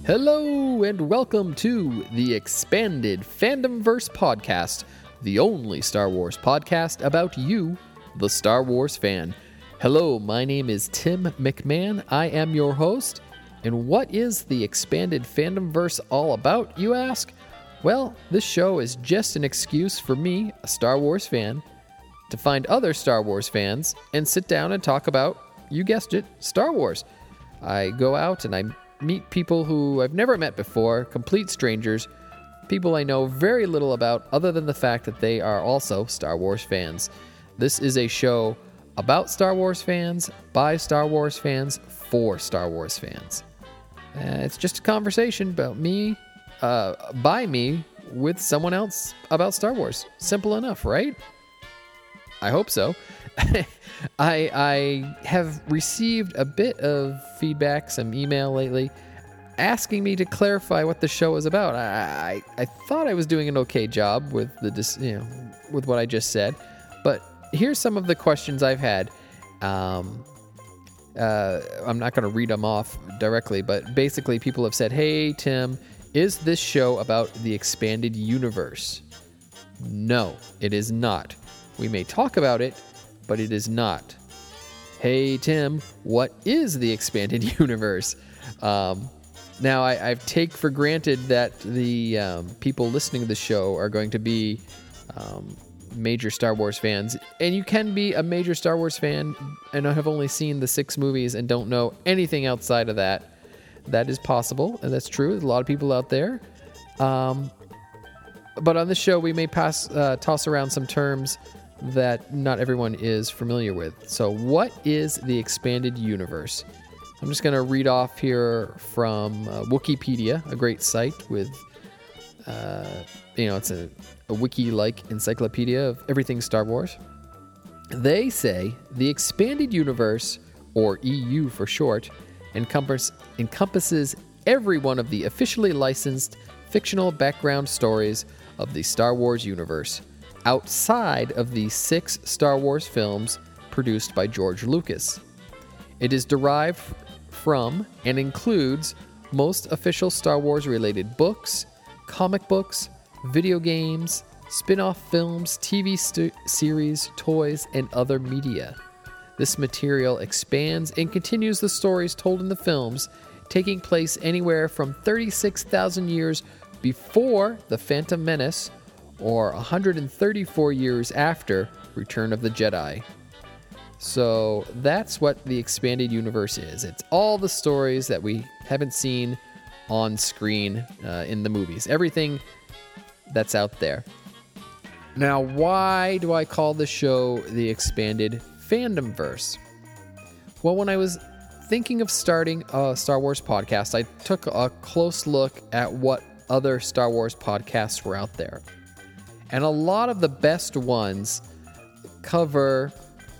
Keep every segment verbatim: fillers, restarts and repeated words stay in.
Hello and welcome to the Expanded Fandomverse Podcast, the only Star Wars podcast about you, the Star Wars fan. Hello, my name is Tim McMahon. I am your host. And what is the Expanded Fandomverse all about, you ask? Well, this show is just an excuse for me, a Star Wars fan, to find other Star Wars fans and sit down and talk about, you guessed it, Star Wars. I go out and I meet people who I've never met before, complete strangers, people I know very little about other than the fact that they are also Star Wars fans. This is a show about Star Wars fans, by Star Wars fans, for Star Wars fans. Uh, it's just a conversation about me, uh, by me, with someone else about Star Wars. Simple enough, right? I hope so. I I have received a bit of feedback, some email lately, asking me to clarify what the show is about. I I, I thought I was doing an okay job with the you know with what I just said, but here's some of the questions I've had. Um, uh, I'm not going to read them off directly, but basically people have said, "Hey Tim, is this show about the expanded universe?" No, it is not. We may talk about it, but it is not. Hey, Tim, what is the expanded universe? Um, now, I, I take for granted that the um, people listening to the show are going to be um, major Star Wars fans. And you can be a major Star Wars fan and have only seen the six movies and don't know anything outside of that. That is possible, and that's true. There's a lot of people out there. Um, but on this show, we may pass uh, toss around some terms that not everyone is familiar with. So what is the expanded universe? I'm just going to read off here from uh, Wikipedia, a great site with, uh, you know, it's a, a wiki-like encyclopedia of everything Star Wars. They say the expanded universe, or E U for short, encompass, encompasses every one of the officially licensed fictional background stories of the Star Wars universe, outside of the six Star Wars films produced by George Lucas. It is derived from and includes most official Star Wars-related books, comic books, video games, spin-off films, T V st- series, toys, and other media. This material expands and continues the stories told in the films, taking place anywhere from thirty-six thousand years before The Phantom Menace or one hundred thirty-four years after Return of the Jedi. So that's what the expanded universe is. It's all the stories that we haven't seen on screen uh, in the movies. Everything that's out there. Now, why do I call the show the Expanded Fandomverse? Well, when I was thinking of starting a Star Wars podcast, I took a close look at what other Star Wars podcasts were out there. And a lot of the best ones cover,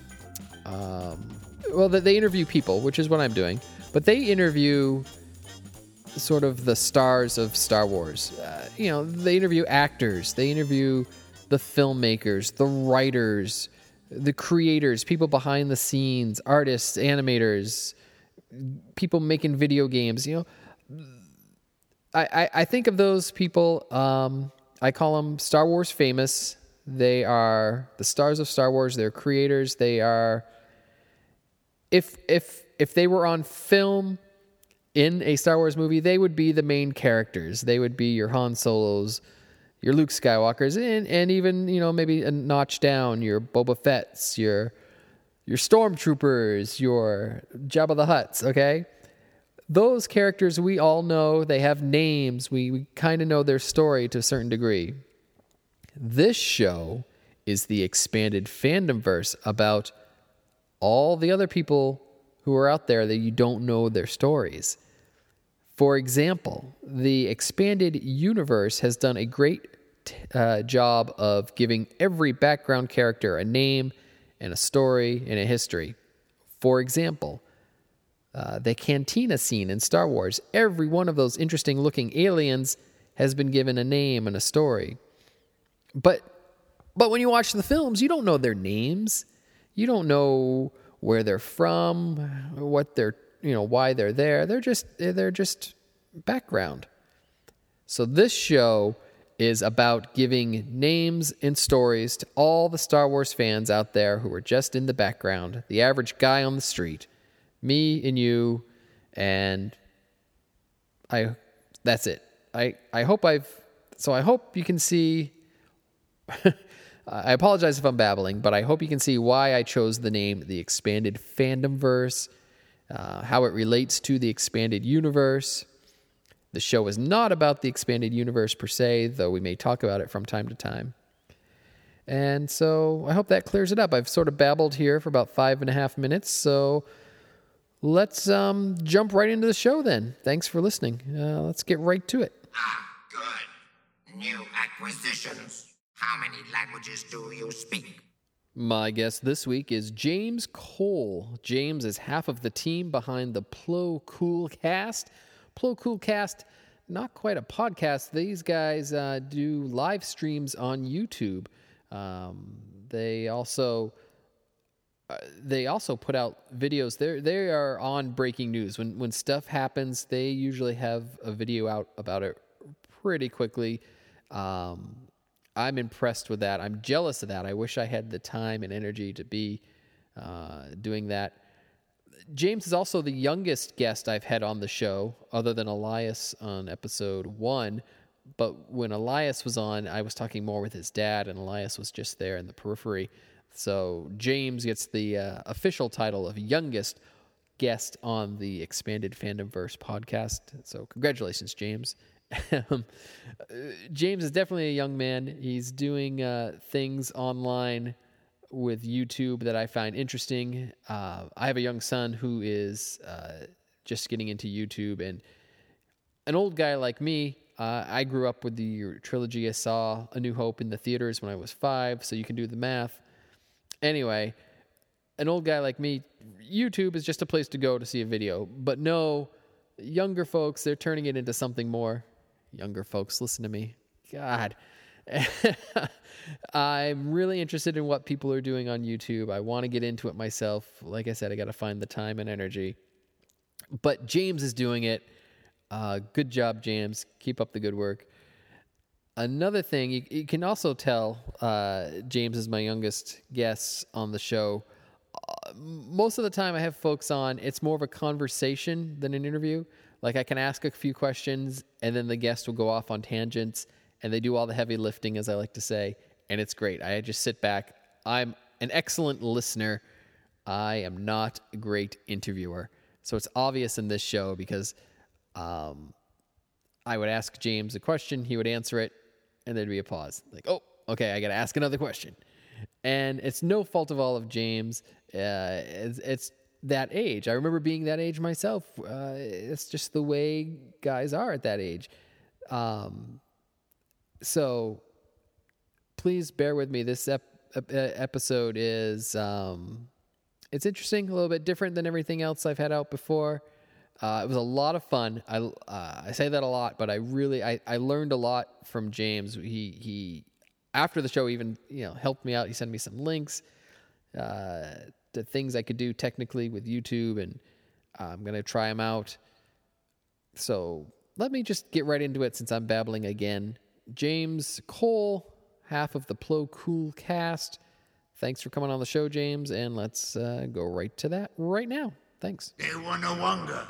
um, well, they interview people, which is what I'm doing. But they interview sort of the stars of Star Wars. Uh, you know, they interview actors. They interview the filmmakers, the writers, the creators, people behind the scenes, artists, animators, people making video games. You know, I, I, I think of those people... Um, I call them Star Wars famous. They are the stars of Star Wars. They're creators. They are, if if if they were on film in a Star Wars movie, they would be the main characters. They would be your Han Solos, your Luke Skywalkers, and and even, you know, maybe a notch down, your Boba Fett's, your your Stormtroopers, your Jabba the Hutts. Okay. Those characters we all know, they have names, we, we kind of know their story to a certain degree. This show is the expanded fandomverse about all the other people who are out there that you don't know their stories. For example, the expanded universe has done a great uh, job of giving every background character a name and a story and a history. For example, Uh, the cantina scene in Star Wars. Every one of those interesting-looking aliens has been given a name and a story. But but when you watch the films, you don't know their names. You don't know where they're from, what they're, you know, why they're there. They're just they're just background. So this show is about giving names and stories to all the Star Wars fans out there who are just in the background, the average guy on the street, me and you, and I. That's it. I, I hope I've... So I hope you can see... I apologize if I'm babbling, but I hope you can see why I chose the name The Expanded Fandomverse, uh, how it relates to the expanded universe. The show is not about the expanded universe per se, though we may talk about it from time to time. And so I hope that clears it up. I've sort of babbled here for about five and a half minutes, so let's um, jump right into the show then. Thanks for listening. Uh, let's get right to it. Ah, good. New acquisitions. How many languages do you speak? My guest this week is James Cole. James is half of the team behind the Plo Kool Cast. Plo Kool Cast, not quite a podcast. These guys uh, do live streams on YouTube. Um, they also uh, they also put out videos. They they are on breaking news. When when stuff happens, they usually have a video out about it pretty quickly. Um, I'm impressed with that. I'm jealous of that. I wish I had the time and energy to be uh, doing that. James is also the youngest guest I've had on the show, other than Elias on episode one. But when Elias was on, I was talking more with his dad, and Elias was just there in the periphery. So James gets the uh, official title of youngest guest on the Expanded Fandomverse podcast. So congratulations, James. James is definitely a young man. He's doing uh, things online with YouTube that I find interesting. Uh, I have a young son who is uh, just getting into YouTube, and an old guy like me, uh, I grew up with the trilogy. I saw A New Hope in the theaters when I was five, so you can do the math. Anyway, an old guy like me, YouTube is just a place to go to see a video. But no, younger folks, they're turning it into something more. Younger folks, listen to me. God. I'm really interested in what people are doing on YouTube. I want to get into it myself. Like I said, I got to find the time and energy. But James is doing it. Uh, good job, James. Keep up the good work. Another thing, you, you can also tell uh, James is my youngest guest on the show. Uh, most of the time I have folks on, it's more of a conversation than an interview. Like I can ask a few questions, and then the guest will go off on tangents, and they do all the heavy lifting, as I like to say, and it's great. I just sit back. I'm an excellent listener. I am not a great interviewer. So it's obvious in this show because um, I would ask James a question, he would answer it, and there'd be a pause. Like, oh, okay, I got to ask another question. And it's no fault of all of James. Uh, it's, it's that age. I remember being that age myself. Uh, it's just the way guys are at that age. Um, so please bear with me. This ep- ep- episode is, um, it's interesting, a little bit different than everything else I've had out before. Uh, it was a lot of fun. I, uh, I say that a lot, but I really, I, I learned a lot from James. He, he, after the show even, you know, helped me out. He sent me some links, uh, to things I could do technically with YouTube, and uh, I'm going to try them out. So let me just get right into it since I'm babbling again. James Cole, half of the Plo Kool Cast. Thanks for coming on the show, James, and let's uh, go right to that right now. Thanks. Ewanawanga.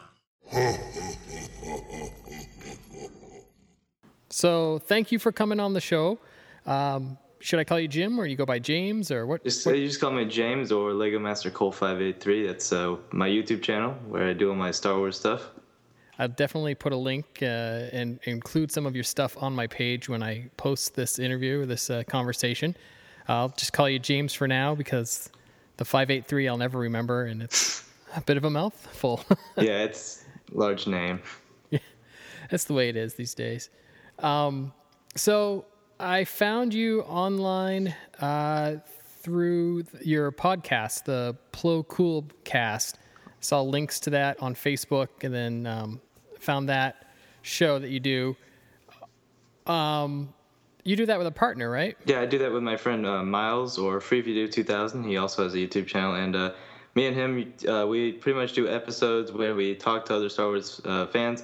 So thank you for coming on the show. Um, should I call you Jim, or you go by James, or what? Just, what? You just call me James or Lego Master Cole five eight three. That's uh, my YouTube channel where I do all my Star Wars stuff. I'll definitely put a link uh, and include some of your stuff on my page when I post this interview or this uh, conversation. I'll just call you James for now because the five eight three I'll never remember, and it's a bit of a mouthful. Yeah, it's a large name. Yeah, that's the way it is these days. Um, so I found you online uh, through your podcast, the Plo Kool Cast. Saw links to that on Facebook, and then um, found that show that you do. Um, you do that with a partner, right? Yeah, I do that with my friend uh, Miles, or Free If You Do two thousand. He also has a YouTube channel, and uh, me and him, uh, we pretty much do episodes where we talk to other Star Wars uh, fans,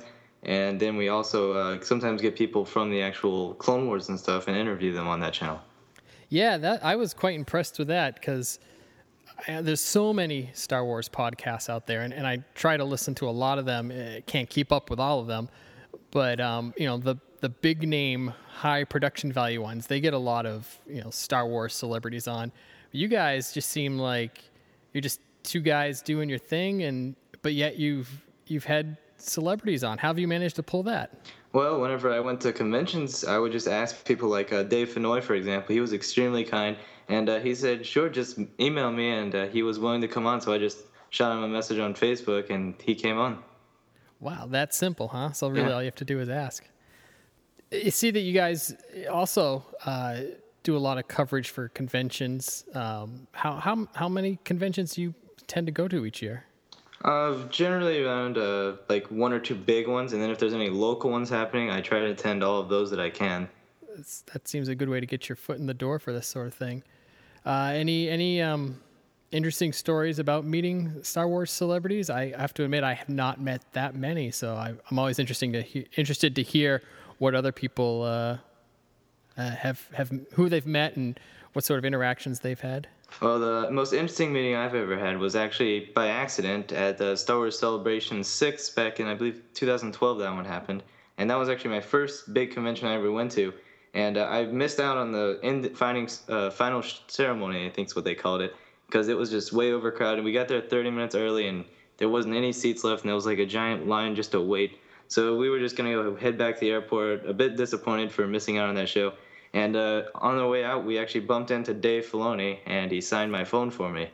And then we also uh, sometimes get people from the actual Clone Wars and stuff and interview them on that channel. Yeah, that I was quite impressed with that because there's so many Star Wars podcasts out there, and, and I try to listen to a lot of them. I can't keep up with all of them, but um, you know, the the big name, high production value ones, they get a lot of, you know, Star Wars celebrities on. You guys just seem like you're just two guys doing your thing, and but yet you've you've had celebrities on. How have you managed to pull that? Well, whenever I went to conventions, I would just ask people like uh, Dave Fennoy, for example. He was extremely kind, and uh, he said, sure, just email me, and uh, he was willing to come on, so I just shot him a message on Facebook, and he came on. Wow, that's simple, huh? So really Yeah. all you have to do is ask. You see that you guys also uh, do a lot of coverage for conventions. Um, how, how, how many conventions do you tend to go to each year? Uh, generally around uh, like one or two big ones, and then if there's any local ones happening, I try to attend all of those that I can. That's, that seems a good way to get your foot in the door for this sort of thing. Uh, any any um, interesting stories about meeting Star Wars celebrities? I have to admit I have not met that many, so I, I'm always interesting to he- interested to hear what other people uh, uh, have have who they've met and what sort of interactions they've had. Well, the most interesting meeting I've ever had was actually by accident at the Star Wars Celebration six back in, I believe, two thousand twelve that one happened. And that was actually my first big convention I ever went to. And uh, I missed out on the end final, uh, final ceremony, I think is what they called it, because it was just way overcrowded. We got there thirty minutes early, and there wasn't any seats left, and there was like a giant line just to wait. So we were just going to go head back to the airport, a bit disappointed for missing out on that show. And uh, on the way out, we actually bumped into Dave Filoni, and he signed my phone for me.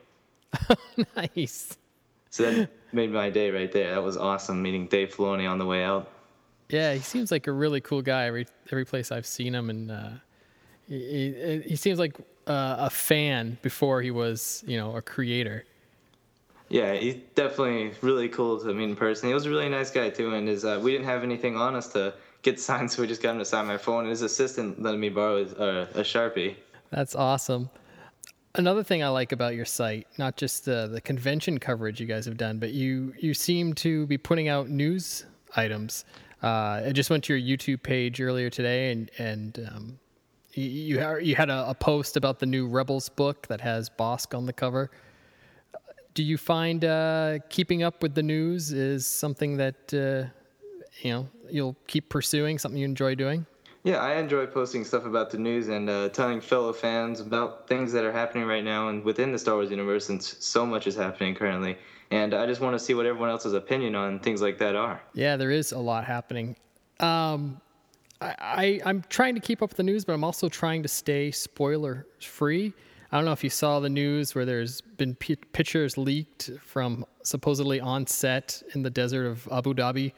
Nice. So that made my day right there. That was awesome, meeting Dave Filoni on the way out. Yeah, he seems like a really cool guy. Every every place I've seen him, and uh, he, he he seems like uh, a fan before he was, you know, a creator. Yeah, he's definitely really cool to meet in person. He was a really nice guy, too, and his, uh, we didn't have anything on us to get signed, so we just got him to sign my phone, and his assistant let me borrow his, uh, a Sharpie. That's awesome. Another thing I like about your site, not just uh, the convention coverage you guys have done, but you, you seem to be putting out news items. Uh, I just went to your YouTube page earlier today, and, and um, you, you, ha- you had a, a post about the new Rebels book that has Bosk on the cover. Do you find uh, keeping up with the news is something that uh, you know you'll keep pursuing, something you enjoy doing? Yeah, I enjoy posting stuff about the news and uh, telling fellow fans about things that are happening right now and within the Star Wars universe, since so much is happening currently. And I just want to see what everyone else's opinion on things like that are. Yeah, there is a lot happening. Um, I, I, I'm trying to keep up with the news, but I'm also trying to stay spoiler-free. I don't know if you saw the news where there's been p- pictures leaked from supposedly on set in the desert of Abu Dhabi.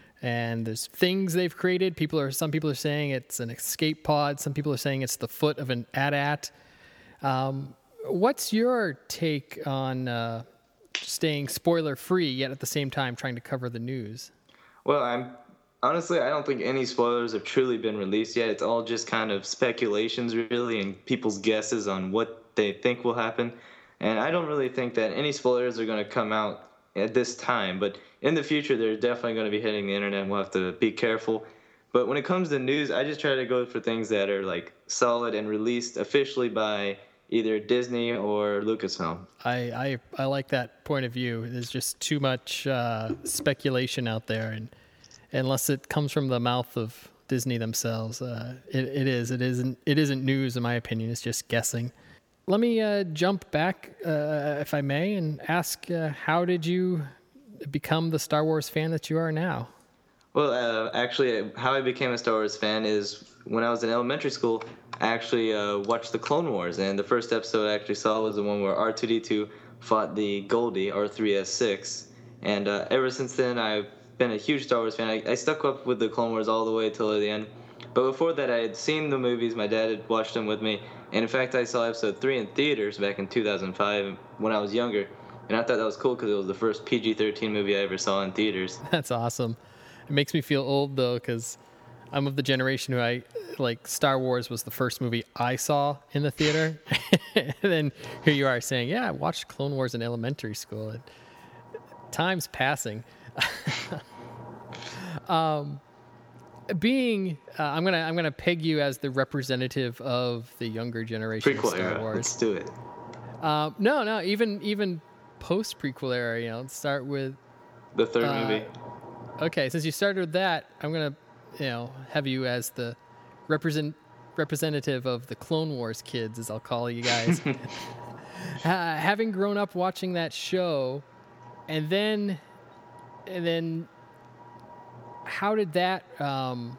And there's things they've created. People are some people are saying it's an escape pod. Some people are saying it's the foot of an A T A T. Um, what's your take on uh, staying spoiler free yet at the same time trying to cover the news? Well, I'm honestly, I don't think any spoilers have truly been released yet. It's all just kind of speculations, really, and people's guesses on what they think will happen. And I don't really think that any spoilers are going to come out at this time, but in the future, they're definitely going to be hitting the internet, and we'll have to be careful. But when it comes to news, I just try to go for things that are like solid and released officially by either Disney or Lucasfilm. I, I, I like that point of view. There's just too much uh, speculation out there, and unless it comes from the mouth of Disney themselves, uh, it, it is. It isn't. It isn't news, in my opinion. It's just guessing. Let me uh, jump back, uh, if I may, and ask: uh, how did you become the Star Wars fan that you are now? Well, uh, actually, how I became a Star Wars fan is when I was in elementary school, I actually uh, watched the Clone Wars, and the first episode I actually saw was the one where R two D two fought the Goldie, R three S six, and uh, ever since then, I've been a huge Star Wars fan. I, I stuck up with the Clone Wars all the way till the end, but before that, I had seen the movies. My dad had watched them with me, and in fact, I saw episode three in theaters back in two thousand five when I was younger. And I thought that was cool because it was the first P G thirteen movie I ever saw in theaters. That's awesome. It makes me feel old, though, because I'm of the generation who I, like, Star Wars was the first movie I saw in the theater. And then here you are saying, yeah, I watched Clone Wars in elementary school. And time's passing. um, being, uh, I'm gonna I'm gonna peg you as the representative of the younger generation Prequel of Star era. Wars. Let's do it. Um, no, no, even even post prequel era. You know, let's start with. The third Uh, movie. Okay, since you started with that, I'm gonna, you know, have you as the represent representative of the Clone Wars kids, as I'll call you guys. uh, having grown up watching that show, and then, and then, how did that? Um,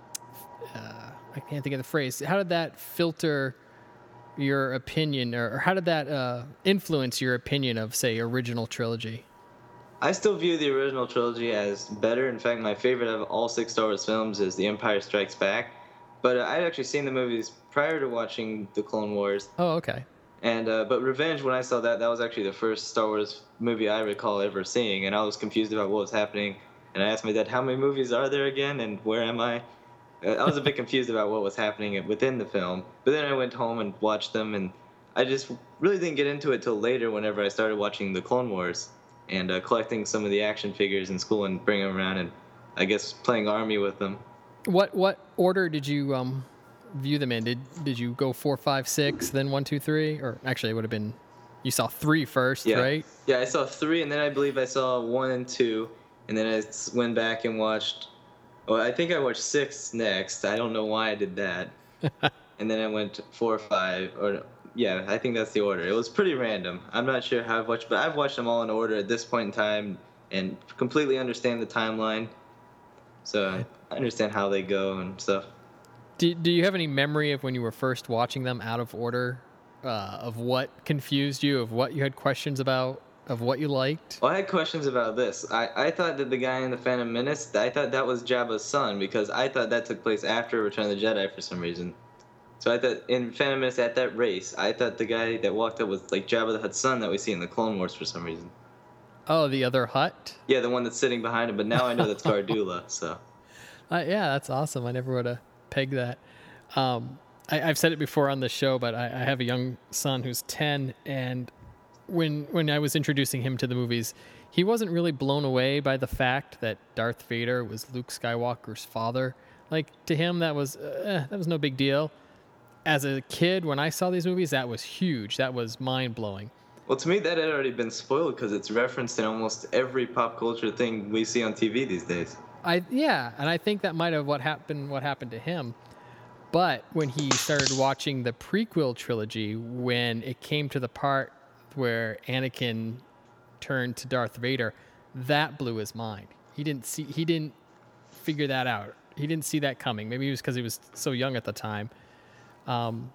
uh, I can't think of the phrase. How did that filter your opinion, or, or how did that uh, influence your opinion of, say, original trilogy? I still view the original trilogy as better. In fact, my favorite of all six Star Wars films is The Empire Strikes Back. But uh, I'd actually seen the movies prior to watching The Clone Wars. Oh, okay. And uh, but Revenge, when I saw that, that was actually the first Star Wars movie I recall ever seeing, and I was confused about what was happening. And I asked my dad, "How many movies are there again, and where am I?" Uh, I was a bit confused about what was happening within the film. But then I went home and watched them, and I just really didn't get into it till later. Whenever I started watching The Clone Wars and uh, collecting some of the action figures in school and bringing them around, and I guess playing army with them. What what order did you um view them in? Did did you go four, five, six, then one, two, three, or actually it would have been you saw three first, Yeah. right? Yeah, I saw three, and then I believe I saw one and two, and then I s- went back and watched. Well, I think I watched six next. I don't know why I did that. And then I went to four or five, or yeah, I think that's the order. It was pretty random. I'm not sure how I've watched, but I've watched them all in order at this point in time, and completely understand the timeline. So I understand how they go and stuff. Do do you have any memory of when you were first watching them out of order, uh, of what confused you, of what you had questions about, of what you liked? Well, I had questions about this. I, I thought that the guy in the Phantom Menace, I thought that was Jabba's son, because I thought that took place after Return of the Jedi for some reason. So I thought in Phantom Menace, at that race, I thought the guy that walked up was like Jabba the Hutt's son that we see in the Clone Wars for some reason. Oh, the other hut? Yeah, the one that's sitting behind him, but now I know that's Gardula, so. Uh, yeah, that's awesome. I never would have pegged that. Um, I, I've said it before on the show, but I, I have a young son who's ten, and when when I was introducing him to the movies, he wasn't really blown away by the fact that Darth Vader was Luke Skywalker's father. Like, to him, that was uh, that was no big deal. As a kid, when I saw these movies, that was huge. That was mind-blowing. Well, to me, that had already been spoiled because it's referenced in almost every pop culture thing we see on T V these days. I yeah, and I think that might have what happened what happened to him. But when he started watching the prequel trilogy, when it came to the part where Anakin turned to Darth Vader, that blew his mind. He didn't see he didn't figure that out. He didn't see that coming. Maybe it was because he was so young at the time. Um,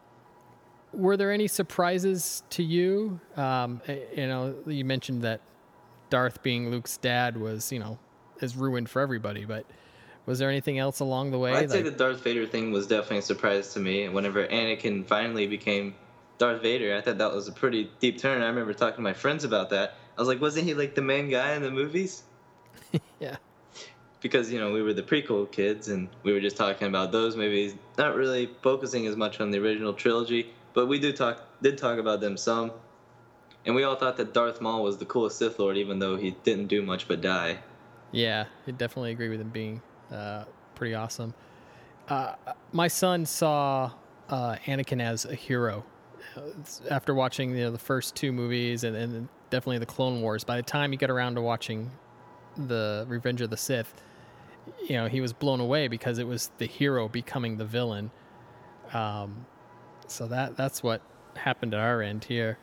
were there any surprises to you? Um, you know, you mentioned that Darth being Luke's dad was, you know, is ruined for everybody, but was there anything else along the way? Well, I'd say like- the Darth Vader thing was definitely a surprise to me. Whenever Anakin finally became Darth Vader, I thought that was a pretty deep turn. I remember talking to my friends about that. I was like, wasn't he like the main guy in the movies? Yeah. Because, you know, we were the prequel kids, and we were just talking about those movies, not really focusing as much on the original trilogy, but we did talk did talk about them some. And we all thought that Darth Maul was the coolest Sith Lord, even though he didn't do much but die. Yeah, I definitely agree with him being uh, pretty awesome. Uh, my son saw uh, Anakin as a hero uh, after watching you know, the first two movies and, and definitely the Clone Wars. By the time he got around to watching the Revenge of the Sith, you know, he was blown away because it was the hero becoming the villain. Um, so that that's what happened at our end here.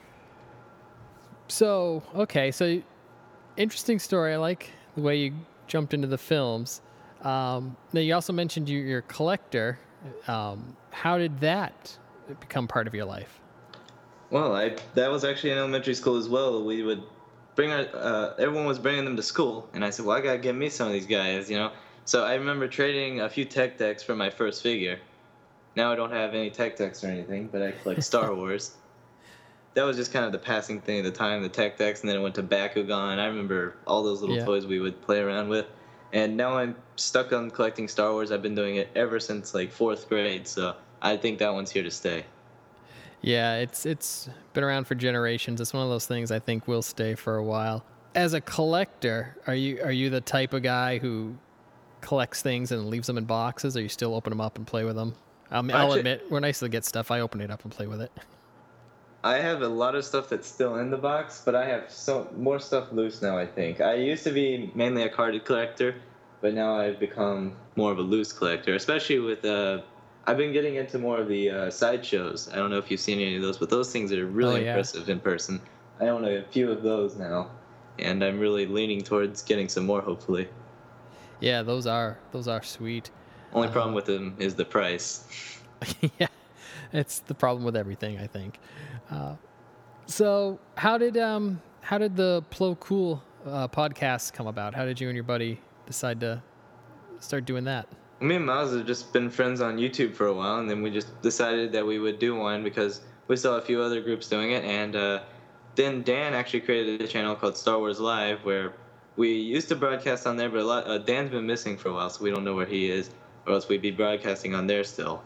So, okay, so interesting story. I like the way you jumped into the films. Um, now, you also mentioned you, you're a collector. Um, how did that become part of your life? Well, I that was actually in elementary school as well. We would bring our, uh, everyone was bringing them to school, and I said, well, I gotta get me some of these guys, you know? So I remember trading a few tech decks for my first figure. Now I don't have any tech decks or anything, but I collect Star Wars. That was just kind of the passing thing at the time, the tech decks, and then it went to Bakugan. I remember all those little Yeah. toys we would play around with. And now I'm stuck on collecting Star Wars. I've been doing it ever since like fourth grade, so I think that one's here to stay. Yeah, it's it's been around for generations. It's one of those things I think will stay for a while. As a collector, are you are you the type of guy who collects things and leaves them in boxes, or you still open them up and play with them? Um, I'll Actually- admit, when I used to get stuff, I open it up and play with it. I have a lot of stuff that's still in the box, but I have so more stuff loose now, I think. I used to be mainly a carded collector, but now I've become more of a loose collector, especially with, uh, I've been getting into more of the uh, sideshows. I don't know if you've seen any of those, but those things are really Oh, yeah. impressive in person. I own a few of those now, and I'm really leaning towards getting some more, hopefully. Yeah, those are those are sweet. Only problem with them is the price. Yeah, it's the problem with everything, I think. Uh, so, how did um how did the Plo Cool uh, podcast come about? How did you and your buddy decide to start doing that? Me and Miles have just been friends on YouTube for a while, and then we just decided that we would do one because we saw a few other groups doing it, and uh, then Dan actually created a channel called Star Wars Live, where we used to broadcast on there, but a lot, uh, Dan's been missing for a while, so we don't know where he is, or else we'd be broadcasting on there still.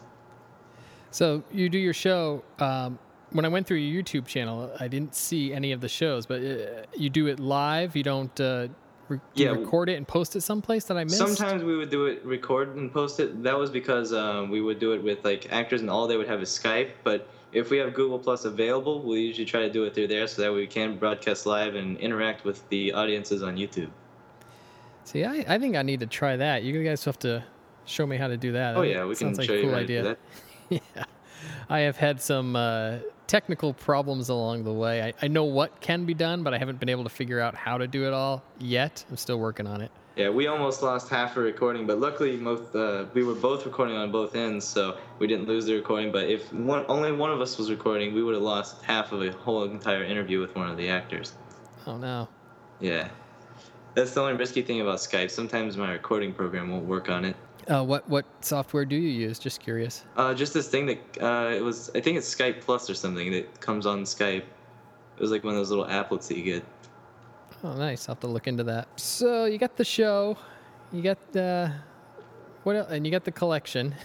So you do your show. Um, when I went through your YouTube channel, I didn't see any of the shows, but uh, you do it live. You don't uh, re- do you Yeah. record it and post it someplace that I missed. Sometimes we would do it, record and post it. That was because um, we would do it with like actors, and all they would have is Skype. But if we have Google Plus available, we usually try to do it through there so that we can broadcast live and interact with the audiences on YouTube. See, I, I think I need to try that. You guys have to show me how to do that. Oh That yeah, we can sounds like show a you cool how to idea. do that. Yeah, I have had some uh, technical problems along the way. I, I know what can be done, but I haven't been able to figure out how to do it all yet. I'm still working on it. Yeah, we almost lost half a recording, but luckily most, uh, we were both recording on both ends, so we didn't lose the recording. But if one, only one of us was recording, we would have lost half of a whole entire interview with one of the actors. Oh no. Yeah. That's the only risky thing about Skype. Sometimes my recording program won't work on it. Uh, what what software do you use? Just curious. Uh, just this thing that, uh, it was, I think it's Skype Plus or something that comes on Skype. It was like one of those little applets that you get. Oh, nice. I'll have to look into that. So you got the show, you got the what, else? And you got the collection.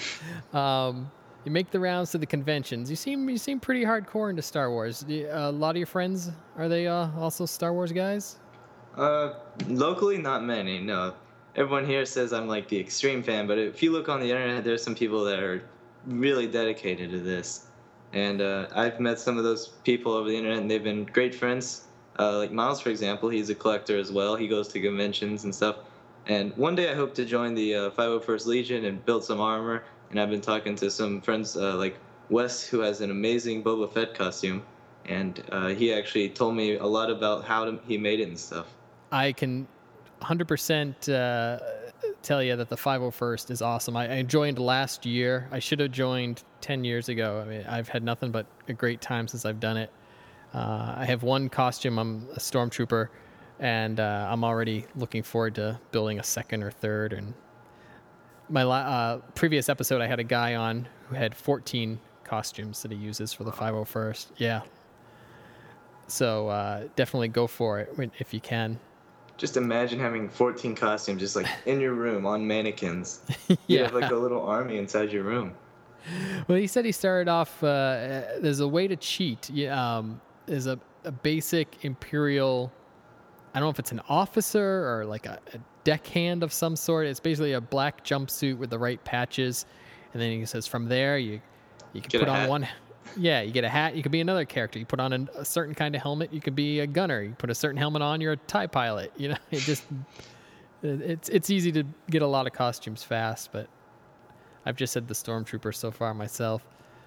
um, you make the rounds to the conventions. You seem you seem pretty hardcore into Star Wars. Do you- uh, a lot of your friends, are they uh, also Star Wars guys? Uh, locally, not many, no. Everyone here says I'm like the extreme fan, but if you look on the internet, there's some people that are really dedicated to this. And uh, I've met some of those people over the internet, and they've been great friends. Uh, like Miles, for example, he's a collector as well. He goes to conventions and stuff. And one day I hope to join the uh, five oh first Legion and build some armor. And I've been talking to some friends uh, like Wes, who has an amazing Boba Fett costume. And uh, he actually told me a lot about how to, he made it and stuff. I can one hundred percent uh, tell you that the five oh first is awesome. I, I joined last year. I should have joined ten years ago. I mean, I've had nothing but a great time since I've done it. Uh, I have one costume. I'm a stormtrooper, and uh, I'm already looking forward to building a second or third. And my la- uh, previous episode, I had a guy on who had fourteen costumes that he uses for the five oh first. Yeah. So uh, definitely go for it when- if you can. Just imagine having fourteen costumes just like in your room on mannequins. You Yeah. have like a little army inside your room. Well, he said he started off. Uh, there's a way to cheat. Yeah, um, there's a, a basic Imperial. I don't know if it's an officer or like a, a deckhand of some sort. It's basically a black jumpsuit with the right patches, and then he says from there you you can Get put a on hat. one. Yeah, you get a hat. You could be another character. You put on a, a certain kind of helmet. You could be a gunner. You put a certain helmet on. You're a TIE pilot. You know, it just it- it's it's easy to get a lot of costumes fast, but I've just said the Stormtrooper so far myself.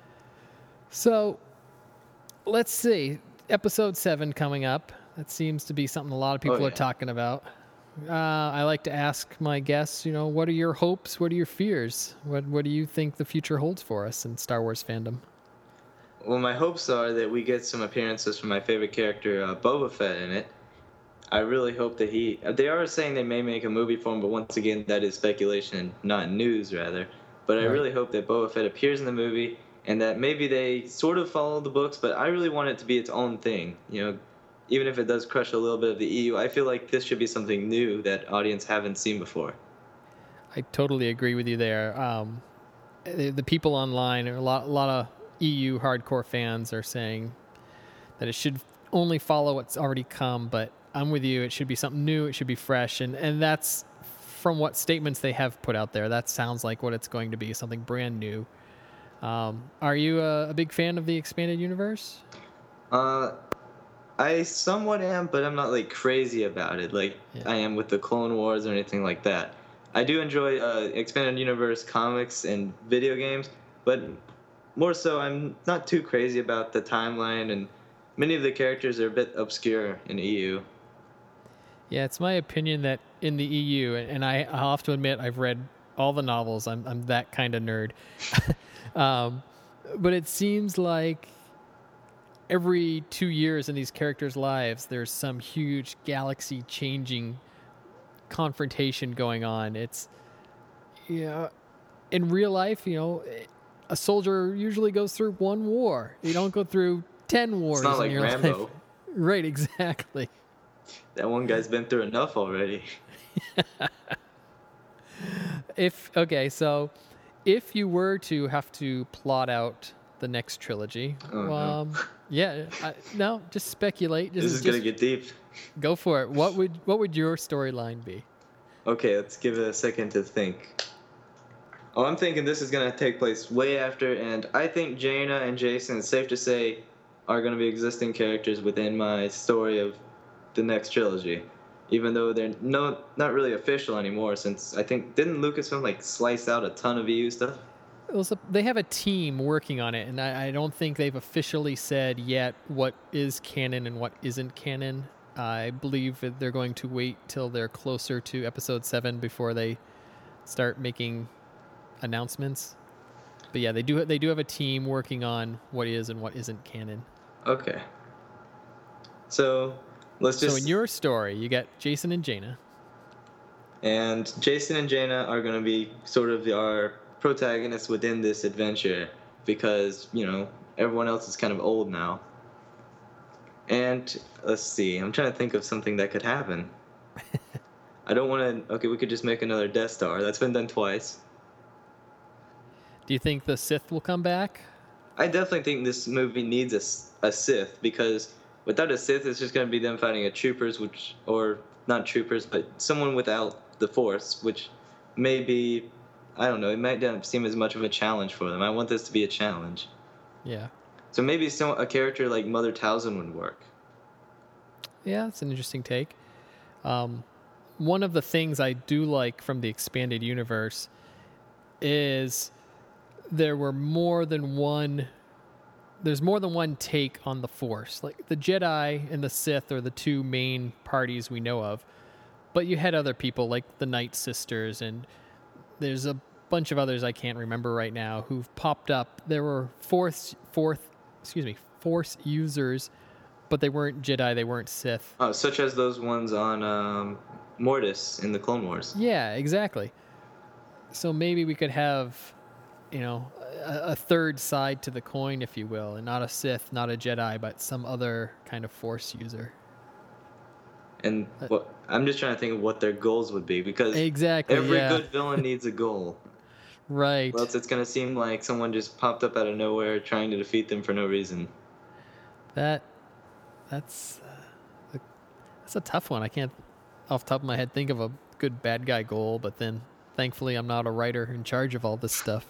So, let's see. Episode seven coming up. That seems to be something a lot of people Oh, are yeah. talking about. Uh, I like to ask my guests, you know, what are your hopes? What are your fears? What What do you think the future holds for us in Star Wars fandom? Well, my hopes are that we get some appearances from my favorite character, uh, Boba Fett, in it. I really hope that he. They are saying they may make a movie for him, but once again, that is speculation, not news, rather. But I Right. really hope that Boba Fett appears in the movie, and that maybe they sort of follow the books, but I really want it to be its own thing. You know, even if it does crush a little bit of the E U, I feel like this should be something new that audience haven't seen before. I totally agree with you there. Um, the, the people online, a lot, a lot of E U hardcore fans are saying that it should only follow what's already come, but I'm with you. It should be something new. It should be fresh, and and that's from what statements they have put out there, that sounds like what it's going to be, something brand new. Um, are you a, a big fan of the expanded universe? Uh, I somewhat am, but I'm not like crazy about it, like Yeah. I am with the Clone Wars or anything like that. I do enjoy uh, expanded universe comics and video games, but more so, I'm not too crazy about the timeline, and many of the characters are a bit obscure in E U. Yeah, it's my opinion that in the E U, and I, I'll have to admit I've read all the novels. I'm I'm that kind of nerd. um, but it seems like every two years in these characters' lives, there's some huge galaxy-changing confrontation going on. It's, you know, in real life, you know, a soldier usually goes through one war. You don't go through ten wars It's not in like your Rambo. life. Right, exactly. That one guy's been through enough already. If okay, so if you were to have to plot out the next trilogy, Oh, no. um, yeah, I, no, just speculate. Just, This is just gonna get deep. go for it. What would what would your storyline be? Okay, let's give it a second to think. Oh, I'm thinking this is gonna take place way after, and I think Jaina and Jason, it's safe to say, are gonna be existing characters within my story of the next trilogy. Even though they're no not really official anymore, since I think didn't Lucasfilm like slice out a ton of E U stuff? It was a, they have a team working on it, and I, I don't think they've officially said yet what is canon and what isn't canon. I believe that they're going to wait till they're closer to episode seven before they start making announcements. But yeah, they do they do have a team working on what is and what isn't canon. Okay. So let's just So in your story, you got Jason and Jaina. and Jason and Jaina are gonna be sort of our protagonists within this adventure because, you know, everyone else is kind of old now. And let's see, I'm trying to think of something that could happen. I don't want to. Okay, we could just make another Death Star. That's been done twice. Do you think the Sith will come back? I definitely think this movie needs a, S- a Sith because without a Sith, it's just going to be them fighting a troopers, which or not troopers, but someone without the Force, which may be, I don't know, it might not seem as much of a challenge for them. I want this to be a challenge. Yeah. So maybe some a character like Mother Talzin would work. Yeah, that's an interesting take. Um, one of the things I do like from the expanded universe is there were more than one there's more than one take on the Force. Like the Jedi and the Sith are the two main parties we know of, but you had other people like the Night Sisters, and there's a bunch of others I can't remember right now who've popped up. There were fourth fourth excuse me Force users, but they weren't Jedi, they weren't Sith. Oh, such as those ones on um, Mortis in the Clone Wars. Yeah, exactly. So maybe we could have, you know, a, a third side to the coin, if you will, and not a Sith, not a Jedi, but some other kind of Force user. And what, I'm just trying to think of what their goals would be because Exactly. every yeah. good villain needs a goal. Right. Or else it's going to seem like someone just popped up out of nowhere trying to defeat them for no reason. That that's uh, a, that's a tough one. I can't, off the top of my head, think of a good bad guy goal, but then thankfully I'm not a writer in charge of all this stuff.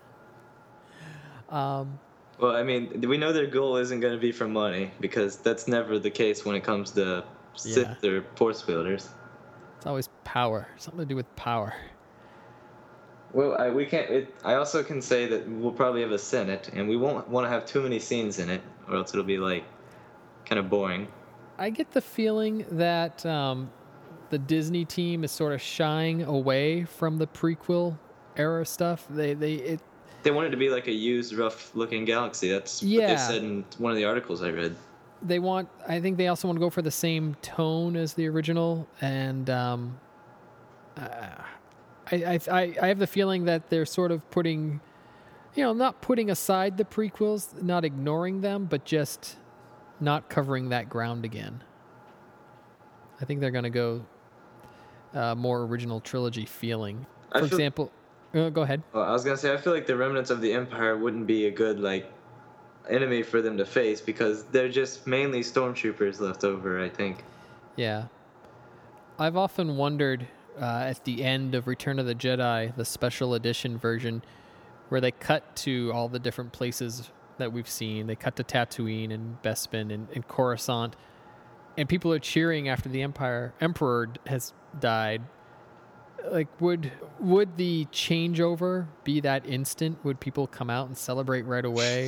Um, Well, I mean, we know their goal isn't going to be for money because that's never the case when it comes to Sith or Force wielders. it's always power, something to do with power. Well, I, we can't. It, I also can say that we'll probably have a Senate, and we won't want to have too many scenes in it, or else it'll be like kind of boring. I get the feeling that um, the Disney team is sort of shying away from the prequel era stuff. They they it They want it to be like a used, rough-looking galaxy. That's what Yeah. they said in one of the articles I read. they want. I think they also want to go for the same tone as the original, and um, uh, I, I I I have the feeling that they're sort of putting, you know, not putting aside the prequels, not ignoring them, but just not covering that ground again. I think they're going to go uh, more original trilogy feeling. I For feel- example, uh, go ahead. Well, I was gonna say I feel like the remnants of the Empire wouldn't be a good like enemy for them to face because they're just mainly stormtroopers left over. I think. Yeah. I've often wondered uh, at the end of Return of the Jedi, the special edition version, where they cut to all the different places that we've seen. They cut to Tatooine and Bespin and, and Coruscant, and people are cheering after the Empire Emperor has died. Like, would would the changeover be that instant? Would people come out and celebrate right away?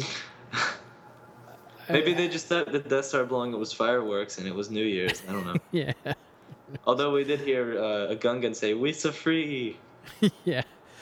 Maybe they just thought the Death Star blowing up was fireworks and it was New Year's. I don't know. Yeah. Although we did hear uh, a Gungan say, "We so free." Yeah.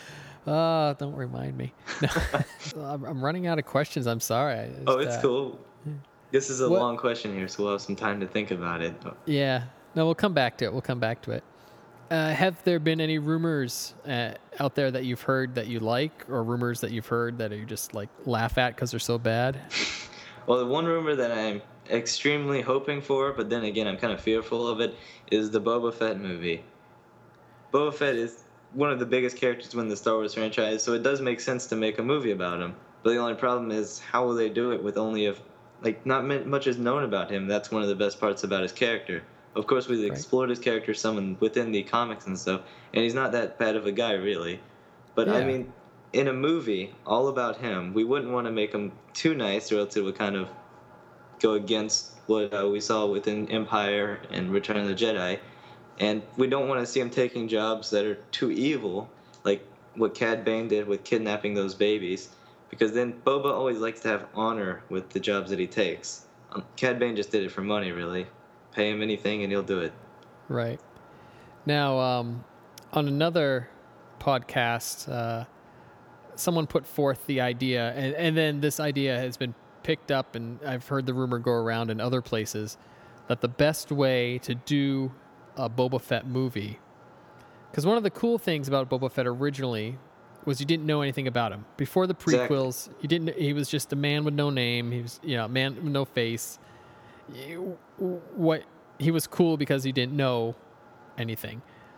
Oh, don't remind me. No. I'm I'm running out of questions. I'm sorry. I just, Oh, it's uh, cool. This is a What- long question here, so we'll have some time to think about it. Yeah. No, we'll come back to it. We'll come back to it. Uh, have there been any rumors uh, out there that you've heard that you like, or rumors that you've heard that you just like laugh at because they're so bad? Well, the one rumor that I'm extremely hoping for, but then again I'm kind of fearful of it, is the Boba Fett movie. Boba Fett is one of the biggest characters within the Star Wars franchise, so it does make sense to make a movie about him. But the only problem is, how will they do it with only a, like, not much is known about him? That's one of the best parts about his character. Of course, we've explored his character some in, within the comics and stuff, and he's not that bad of a guy, really. But, I Yeah. mean, in a movie all about him, we wouldn't want to make him too nice, or else it would kind of go against what uh, we saw within Empire and Return of the Jedi. And we don't want to see him taking jobs that are too evil, like what Cad Bane did with kidnapping those babies, because then Boba always likes to have honor with the jobs that he takes. Um, Cad Bane just did it for money, really. Pay him anything and he'll do it. Right. Now, um, on another podcast, uh, someone put forth the idea, and, and then this idea has been picked up, and I've heard the rumor go around in other places, that the best way to do a Boba Fett movie, because one of the cool things about Boba Fett originally was you didn't know anything about him. Before the prequels, you didn't. He was just a man with no name. He was, you know, a man with no face. You- What he was cool because he didn't know anything.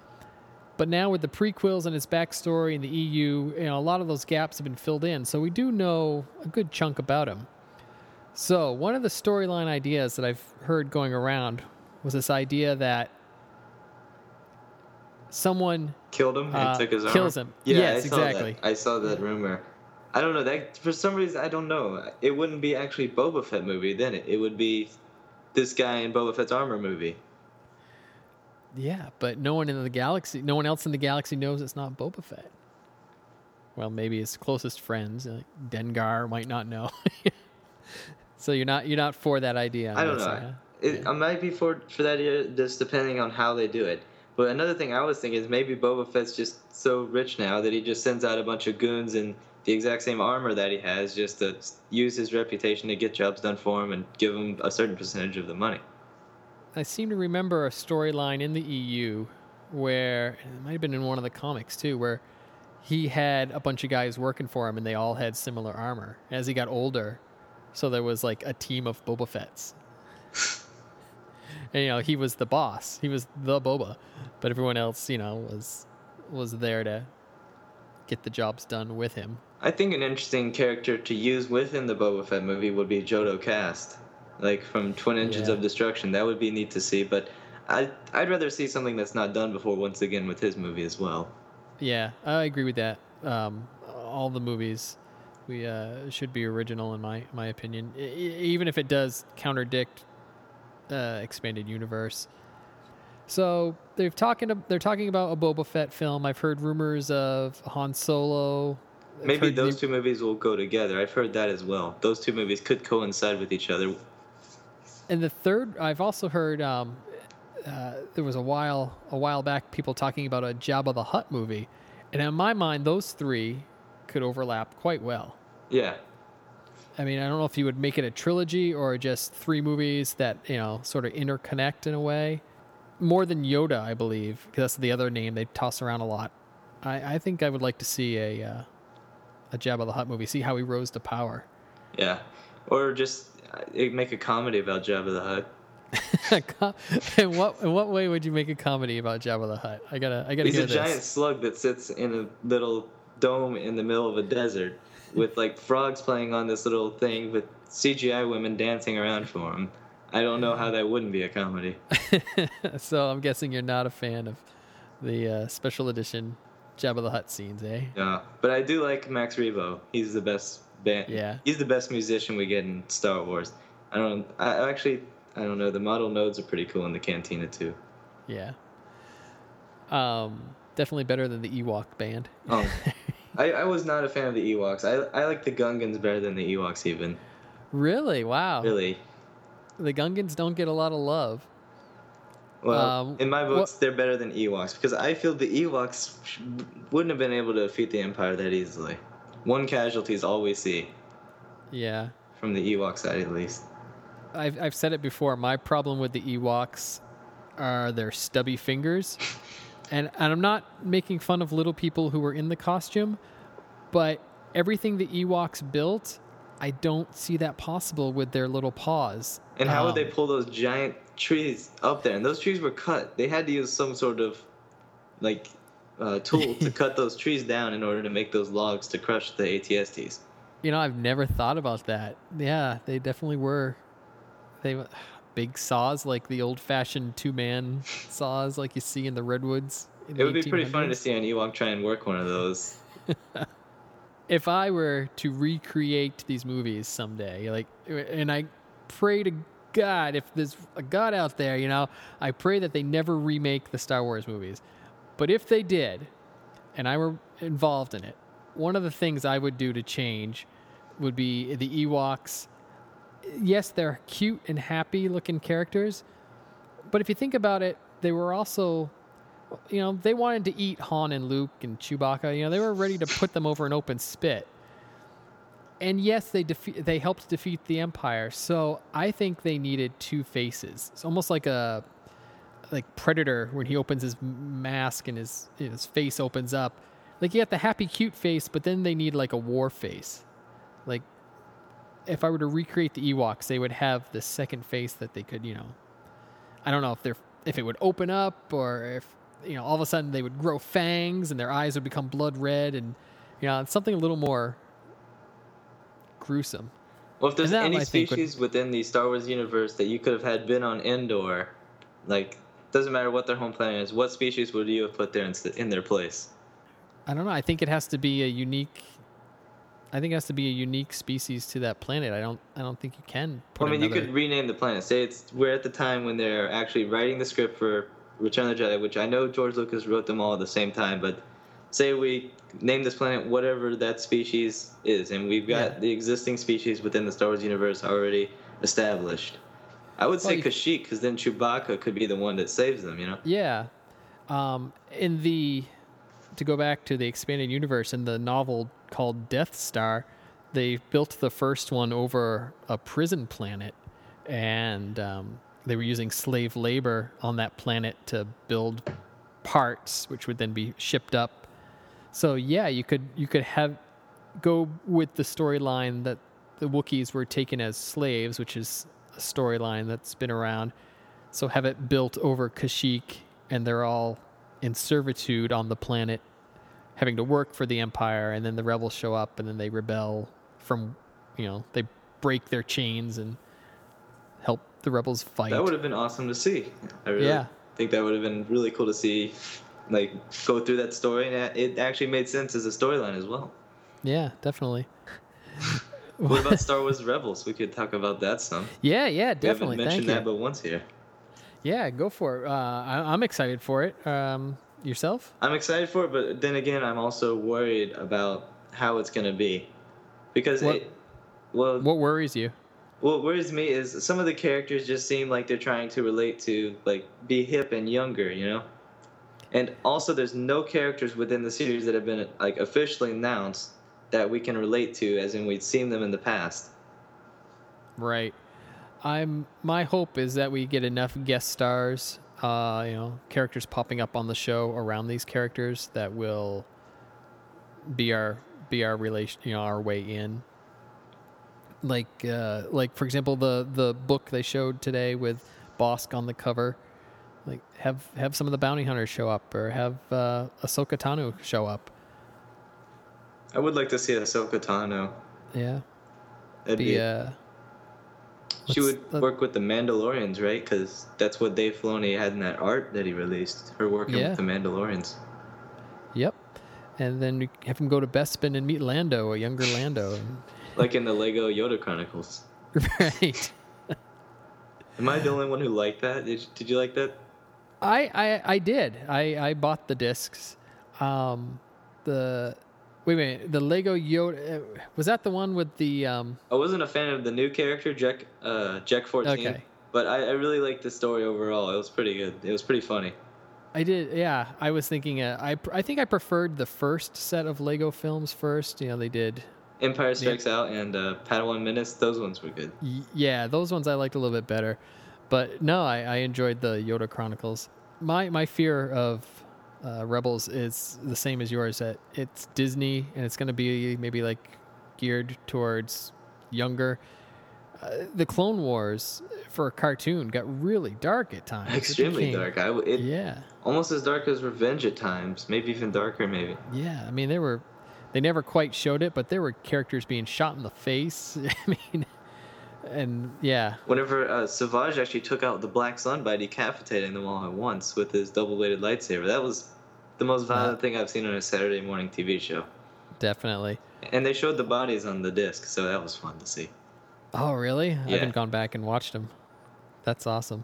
But now with the prequels and his backstory and the E U, you know, a lot of those gaps have been filled in. So we do know a good chunk about him. So one of the storyline ideas that I've heard going around was this idea that someone Killed him and Uh, took his armor? kills him. Yeah, Yes, I saw exactly. That. I saw that rumor. I don't know. That for some reason, I don't know. It wouldn't be actually Boba Fett movie then. It, it would be this guy in Boba Fett's armor movie. Yeah, but no one in the galaxy, no one else in the galaxy knows it's not Boba Fett. Well, maybe his closest friends, like Dengar, might not know. So you're not you're not for that idea. I'm I don't guessing, know. huh? It, Yeah. I might be for for that year, just depending on how they do it. But another thing I was thinking is maybe Boba Fett's just so rich now that he just sends out a bunch of goons in the exact same armor that he has, just to use his reputation to get jobs done for him and give him a certain percentage of the money. I seem to remember a storyline in the E U where it might have been in one of the comics too, where he had a bunch of guys working for him and they all had similar armor. As he got older, so there was like a team of Boba Fetts. And you know, he was the boss. He was the Boba, but everyone else, you know, was was there to get the jobs done with him. I think an interesting character to use within the Boba Fett movie would be Jodo Cast, like from Twin Engines Yeah. of Destruction. That would be neat to see, but I I'd rather see something that's not done before once again with his movie as well. Yeah, I agree with that. Um, all the movies we uh, should be original, in my my opinion, I- I- even if it does contradict uh, expanded universe. So they're talking. They're talking about a Boba Fett film. I've heard rumors of Han Solo. I've Maybe heard those the- two movies will go together. I've heard that as well. Those two movies could coincide with each other. And the third, I've also heard um, uh, there was a while a while back people talking about a Jabba the Hutt movie, and in my mind, those three could overlap quite well. Yeah. I mean, I don't know if you would make it a trilogy or just three movies that, you know, sort of interconnect in a way. More than Yoda, I believe, because that's the other name they toss around a lot. I, I think I would like to see a uh, a Jabba the Hutt movie, see how he rose to power. Yeah. Or just uh, make a comedy about Jabba the Hutt. in what in what way would you make a comedy about Jabba the Hutt? I gotta I gotta He's hear a this. giant slug that sits in a little dome in the middle of a desert with like frogs playing on this little thing with C G I women dancing around for him. I don't know how that wouldn't be a comedy. So I'm guessing you're not a fan of the uh, special edition Jabba the Hutt scenes, eh? Yeah, but I do like Max Rebo. He's the best band. Yeah. He's the best musician we get in Star Wars. I don't. I actually. I don't know. The model nodes are pretty cool in the Cantina too. Yeah. Um, definitely better than the Ewok band. Oh, I, I was not a fan of the Ewoks. I I like the Gungans better than the Ewoks even. Really? Wow. Really. The Gungans don't get a lot of love. Well, Um, in my books, what- they're better than Ewoks because I feel the Ewoks sh- wouldn't have been able to defeat the Empire that easily. One casualty is all we see Yeah. from the Ewok side, at least. I've I've said it before. My problem with the Ewoks are their stubby fingers, and and I'm not making fun of little people who were in the costume, but everything the Ewoks built, I don't see that possible with their little paws. And how Um, would they pull those giant trees up there? And those trees were cut. They had to use some sort of like uh, tool to cut those trees down in order to make those logs to crush the A T S Ts. You know, I've never thought about that. Yeah, they definitely were. They big saws like the old-fashioned two-man saws like you see in the redwoods. In It the would be pretty funny to eighteen hundreds. see an Ewok try and work one of those. If I were to recreate these movies someday, like, and I pray to God, if there's a God out there, you know, I pray that they never remake the Star Wars movies. But if they did, and I were involved in it, one of the things I would do to change would be the Ewoks. Yes, they're cute and happy looking characters, but if you think about it, they were also, you know, they wanted to eat Han and Luke and Chewbacca. You know, they were ready to put them over an open spit. And yes, they defe- they helped defeat the Empire. So I think they needed two faces. It's almost like a like Predator when he opens his mask and his his face opens up. Like you got the happy, cute face, but then they need like a war face. Like if I were to recreate the Ewoks, they would have the second face that they could, you know. I don't know if they're if it would open up or if you know all of a sudden they would grow fangs and their eyes would become blood red and you know it's something a little more gruesome. Well, if there's And that, any I think, would- species within the Star Wars universe that you could have had been on Endor, like, doesn't matter what their home planet is, what species would you have put there in, in their place? I don't know. I think it has to be a unique. I think it has to be a unique species to that planet. I don't. I don't think you can. Put I mean, another, you could rename the planet. Say it's we're at the time when they're actually writing the script for Return of the Jedi, which I know George Lucas wrote them all at the same time. But say we name this planet whatever that species is, and we've got Yeah. the existing species within the Star Wars universe already established. I would say Well, you- Kashyyyk, because then Chewbacca could be the one that saves them. You know. Yeah. Um, in the to go back to the expanded universe in the novel called Death Star, they built the first one over a prison planet, and um, they were using slave labor on that planet to build parts, which would then be shipped up. So yeah, you could you could have go with the storyline that the Wookiees were taken as slaves, which is a storyline that's been around. So have it built over Kashyyyk, and they're all in servitude on the planet, having to work for the Empire, and then the rebels show up, and then they rebel from, you know, they break their chains and help the rebels fight. That would have been awesome to see. I really Yeah. think that would have been really cool to see, like, go through that story, and it actually made sense as a storyline as well. Yeah, definitely. What about Star Wars Rebels? We could talk about that some. Yeah, yeah, We definitely. haven't mentioned Thank that you. but once here. Yeah, go for it. Uh, I, I'm excited for it. Um, yourself? I'm excited for it, but then again, I'm also worried about how it's going to be. Because, What- it, well, What worries you? what worries me is some of the characters just seem like they're trying to relate to, like, be hip and younger, you know? And also, there's no characters within the series that have been, like, officially announced that we can relate to, as in we'd seen them in the past. Right. I'm. My hope is that we get enough guest stars, uh, you know, characters popping up on the show around these characters that will be our be our relation, you know, our way in. Like, uh, like for example, the the book they showed today with Bosk on the cover. Like, have have some of the bounty hunters show up, or have uh, Ahsoka Tano show up. I would like to see Ahsoka Tano. Yeah. That'd Be be, uh, She What's would the- work with the Mandalorians, right? Because that's what Dave Filoni had in that art that he released. Her working Yeah. with the Mandalorians. Yep. And then we have him go to Bespin and meet Lando, a younger Lando. Like in the Lego Yoda Chronicles. Right. Am I the only one who liked that? Did you, did you like that? I, I I did. I, I bought the discs. Um, the wait a minute. The Lego Yoda, uh, was that the one with the um? I wasn't a fan of the new character, Jack uh, Jack fourteen. Okay. But I, I really liked the story overall. It was pretty good. It was pretty funny. I did. Yeah, I was thinking. Uh, I I think I preferred the first set of Lego films first. You know, they did. Empire Strikes Out and uh, Padawan Menace, those ones were good. Y- yeah, those ones I liked a little bit better. But no, I, I enjoyed the Yoda Chronicles. My my fear of uh, Rebels is the same as yours. That it's Disney and it's going to be maybe like geared towards younger. Uh, the Clone Wars for a cartoon got really dark at times. It Extremely became- dark. I, w- it, Yeah, Almost as dark as Revenge at times. Maybe even darker, maybe. yeah. I mean, they were. They never quite showed it, but there were characters being shot in the face. I mean, and yeah, Whenever uh, Savage actually took out the Black Sun by decapitating them all at once with his double-bladed lightsaber, that was the most violent Uh, thing I've seen on a Saturday morning T V show. definitely. And they showed the bodies on the disc, so that was fun to see. Oh, really? I Yeah. haven't gone back and watched them. That's awesome.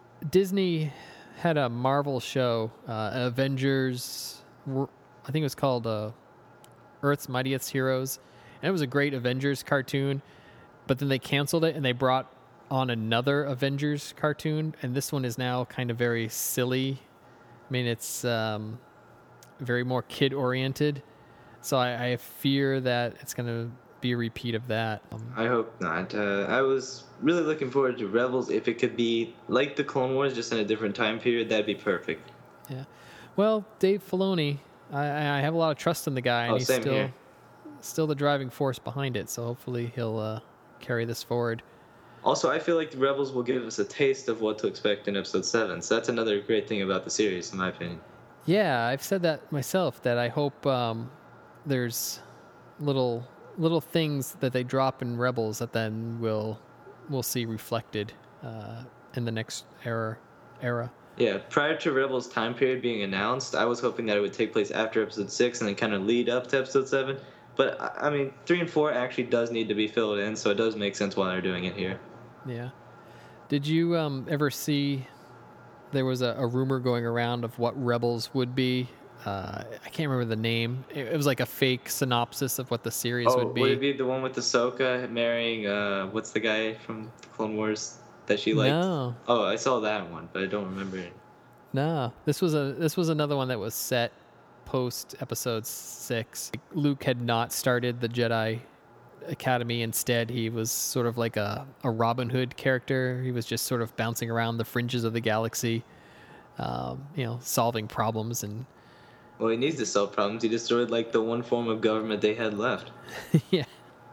Disney had a Marvel show, uh, Avengers. Wor- I think it was called uh, Earth's Mightiest Heroes, and it was a great Avengers cartoon. But then they canceled it and they brought on another Avengers cartoon, and this one is now kind of very silly. I mean, it's um, very more kid oriented, so I, I fear that it's going to be a repeat of that. Um, I hope not. Uh, I was really looking forward to Rebels. If it could be like the Clone Wars, just in a different time period, that'd be perfect. Yeah. Well, Dave Filoni, I, I have a lot of trust in the guy, and Oh, he's same still here. still the driving force behind it. So hopefully he'll uh, carry this forward. Also, I feel like the Rebels will give us a taste of what to expect in Episode seven. So that's another great thing about the series, in my opinion. Yeah, I've said that myself. That I hope um, there's little little things that they drop in Rebels that then we'll we'll see reflected uh, in the next era era. Yeah, prior to Rebels' time period being announced, I was hoping that it would take place after Episode six and then kind of lead up to Episode seven. But, I I mean, three and four actually does need to be filled in, so it does make sense why they're doing it here. Yeah. Did you um, ever see? There was a, a rumor going around of what Rebels would be. Uh, I can't remember the name. It, it was like a fake synopsis of what the series Oh, would be. would it be the one with Ahsoka marrying, uh, what's the guy from the Clone Wars that she liked? No, Oh, I saw that one, but I don't remember it. no. This was a this was another one that was set post Episode six. Luke had not started the Jedi Academy. Instead, he was sort of like a, a Robin Hood character. He was just sort of bouncing around the fringes of the galaxy, um, you know, solving problems and. Well, he needs to solve problems. He destroyed, like, the one form of government they had left. Yeah.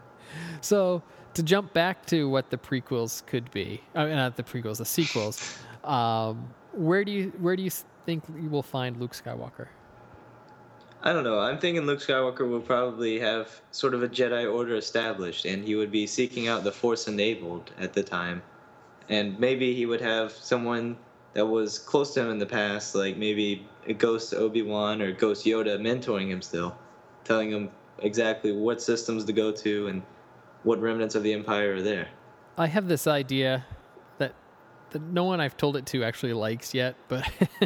So to jump back to what the prequels could be, I mean, not the prequels, the sequels. Um, where do you where do you think you will find Luke Skywalker? I don't know. I'm thinking Luke Skywalker will probably have sort of a Jedi Order established, and he would be seeking out the Force-enabled at the time. And maybe he would have someone that was close to him in the past, like maybe a Ghost Obi-Wan or Ghost Yoda mentoring him still, telling him exactly what systems to go to and what remnants of the Empire are there. I have this idea that that no one I've told it to actually likes yet, but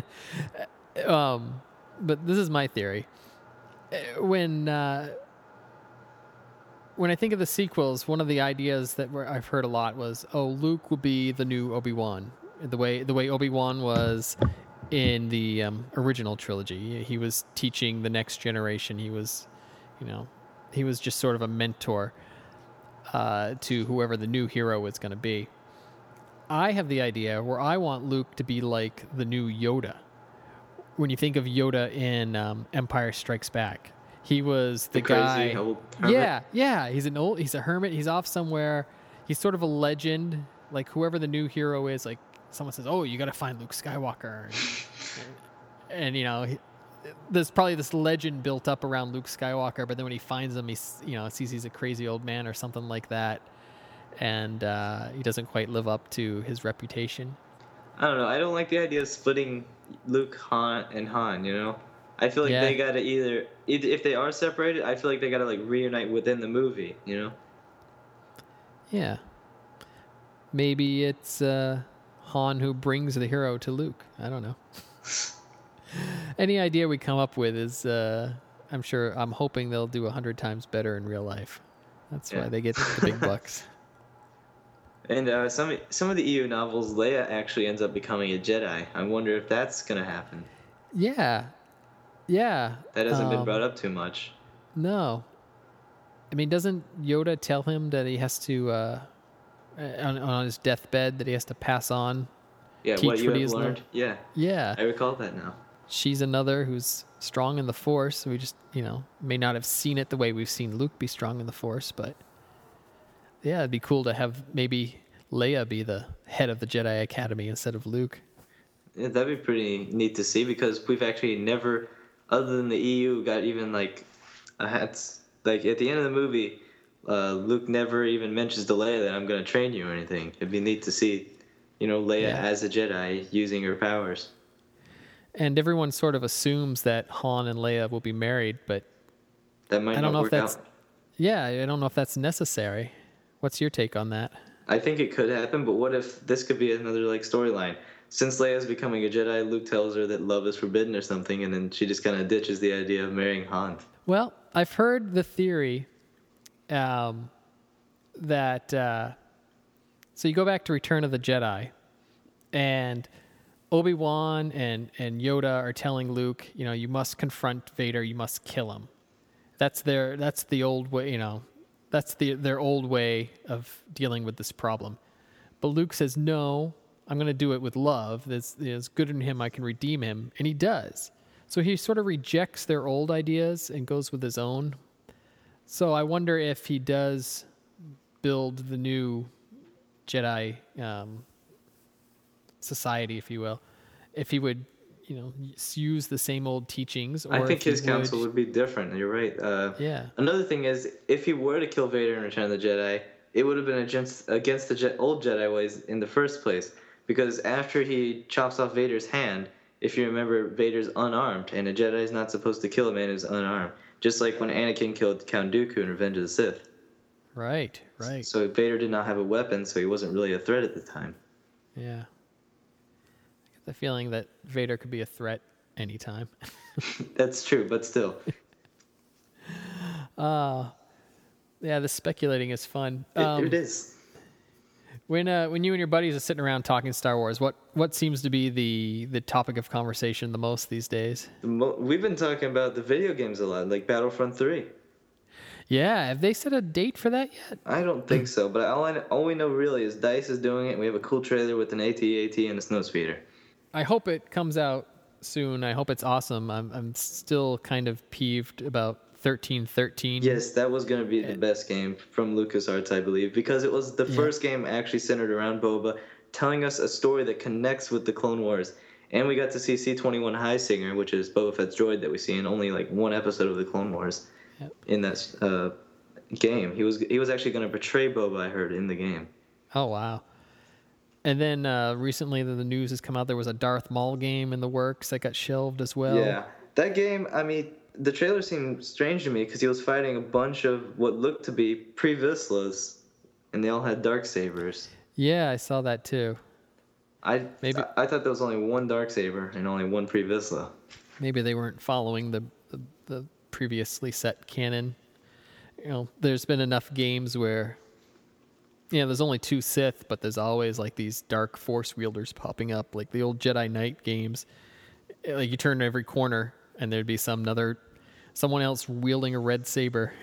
um, but this is my theory. When uh, when I think of the sequels, one of the ideas that were, I've heard a lot was, oh, Luke will be the new Obi-Wan, the way the way Obi-Wan was in the um, original trilogy. He was teaching the next generation. He was, you know, he was just sort of a mentor uh, to whoever the new hero was going to be. I have the idea where I want Luke to be like the new Yoda. When you think of Yoda in um, Empire Strikes Back, he was the, The crazy guy. old hermit? Yeah, yeah. He's an old. He's a hermit. He's off somewhere. He's sort of a legend. Like whoever the new hero is, like someone says, "Oh, you got to find Luke Skywalker," and, and you know, he, there's probably this legend built up around Luke Skywalker. But then when he finds him, he you know sees he's a crazy old man or something like that. and uh, he doesn't quite live up to his reputation. I don't know. I don't like the idea of splitting Luke, Han, and Han. You know, I feel like Yeah. they gotta either, either if they are separated, I feel like they gotta like reunite within the movie. You know. Yeah. Maybe it's uh, Han who brings the hero to Luke. I don't know. Any idea we come up with is, uh, I'm sure, I'm hoping they'll do a hundred times better in real life. That's Yeah. why they get the big bucks. And uh, some some of the E U novels, Leia actually ends up becoming a Jedi. I wonder if that's gonna happen. Yeah. Yeah. That hasn't been Um, brought up too much. No. I mean, doesn't Yoda tell him that he has to, uh, on, on his deathbed, that he has to pass on? Yeah, teach what you what have he has learned. learned. Yeah, Yeah. I recall that now. She's another who's strong in the Force. We just, you know, may not have seen it the way we've seen Luke be strong in the Force, but yeah, it'd be cool to have maybe Leia be the head of the Jedi Academy instead of Luke. Yeah, that'd be pretty neat to see because we've actually never, other than the E U, got even like a hats. Like at the end of the movie, uh, Luke never even mentions to Leia that I'm going to train you or anything. It'd be neat to see, you know, Leia Yeah. as a Jedi using her powers. And everyone sort of assumes that Han and Leia will be married, but That might I don't not know if work that's out. yeah, I don't know if that's necessary. What's your take on that? I think it could happen, but what if this could be another like storyline? Since Leia's becoming a Jedi, Luke tells her that love is forbidden or something, and then she just kind of ditches the idea of marrying Han. Well, I've heard the theory um, that uh, so you go back to Return of the Jedi, and Obi-Wan and and Yoda are telling Luke, you know, you must confront Vader, you must kill him. That's their that's the old way, you know, that's the their old way of dealing with this problem. But Luke says, no, I'm going to do it with love. There's, there's good in him, I can redeem him, and he does. So he sort of rejects their old ideas and goes with his own. So I wonder if he does build the new Jedi um, society, if you will, if he would, you know, use the same old teachings. Or I think if he his counsel would be different. You're right. Uh, Yeah. Another thing is, if he were to kill Vader in Return of the Jedi, it would have been against against the Je- old Jedi ways in the first place. Because after he chops off Vader's hand, if you remember, Vader's unarmed, and a Jedi is not supposed to kill a man who's unarmed. Just like when Anakin killed Count Dooku in Revenge of the Sith. Right, right. So Vader did not have a weapon, so he wasn't really a threat at the time. Yeah. I get the feeling that Vader could be a threat anytime. That's true, but still. Uh, yeah, the speculating is fun. It, Um, it is. When uh, when you and your buddies are sitting around talking Star Wars, what, what seems to be the, the topic of conversation the most these days? The mo- We've been talking about the video games a lot, like Battlefront three. Yeah, have they set a date for that yet? I don't think so, but all, I, all we know really is DICE is doing it, and we have a cool trailer with an A T A T and a snowspeeder. I hope it comes out soon. I hope it's awesome. I'm I'm still kind of peeved about thirteen thirteen. Yes, that was going to be the best game from LucasArts, I believe, because it was the Yeah. first game actually centered around Boba, telling us a story that connects with the Clone Wars. And we got to see C twenty-one Highsinger, which is Boba Fett's droid that we see in only like one episode of the Clone Wars. Yep. In that uh, game, he was he was actually going to portray Boba, I heard, in the game. Oh, wow. And then uh, recently the, the news has come out there was a Darth Maul game in the works that got shelved as well. Yeah, that game. I mean, the trailer seemed strange to me because he was fighting a bunch of what looked to be pre-Vizslas, and they all had darksabers. Yeah, I saw that too. I Maybe- I, I thought there was only one darksaber and only one pre-Vizsla. Maybe they weren't following the, the, the previously set canon. You know, there's been enough games where, you know, there's only two Sith, but there's always like these dark force wielders popping up, like the old Jedi Knight games. Like you turn every corner and there'd be some other, someone else wielding a red saber.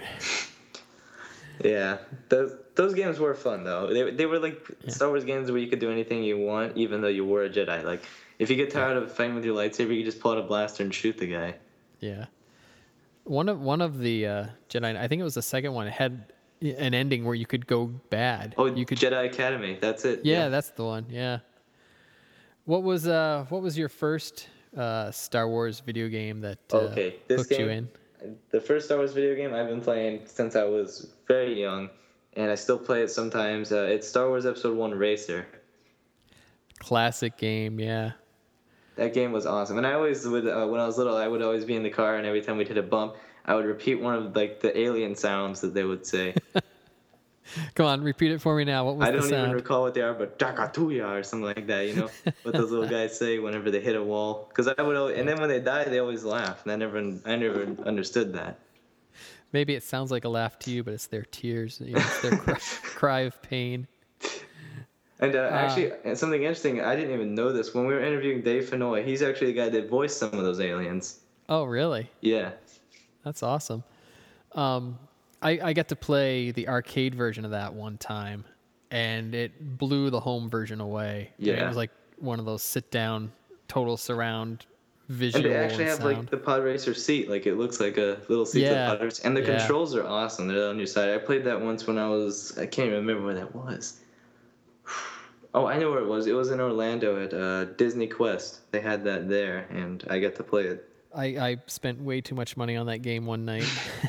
Yeah, those those games were fun though. They they were like Yeah. Star Wars games where you could do anything you want, even though you were a Jedi. Like if you get tired of fighting with your lightsaber, you just pull out a blaster and shoot the guy. Yeah. One of one of the uh, Jedi, I think it was the second one, it had an ending where you could go bad. Oh, you could. Jedi Academy. That's it. Yeah, that's the one. Yeah. What was uh what was your first uh, Star Wars video game that uh, Okay, this hooked you game- in? The first Star Wars video game I've been playing since I was very young and I still play it sometimes. Uh, it's Star Wars Episode One Racer. Classic game, yeah. That game was awesome, and I always would uh, when I was little, I would always be in the car, and every time we'd hit a bump, I would repeat one of like the alien sounds that they would say. Come on, repeat it for me now. What was I the don't sound? even recall what they are, but Dakatuya or something like that. You know what those little guys say whenever they hit a wall? Because I would, always, and then when they die, they always laugh, and I never, I never understood that. Maybe it sounds like a laugh to you, but it's their tears. You know, it's their cry, cry of pain. And uh, actually, uh, something interesting, I didn't even know this. When we were interviewing Dave Fennoy, he's actually the guy that voiced some of those aliens. Oh, really? Yeah. That's awesome. Um, I, I got to play the arcade version of that one time, and it blew the home version away. Yeah. And it was like one of those sit-down, total surround visual and they actually and have sound. like the pod racer seat, like it looks like a little seat Yeah. for pod racers. And the Yeah. controls are awesome. They're on your side. I played that once when I was, I can't even remember where that was. Oh, I know where it was. It was in Orlando at uh, Disney Quest. They had that there, and I got to play it. I, I spent way too much money on that game one night.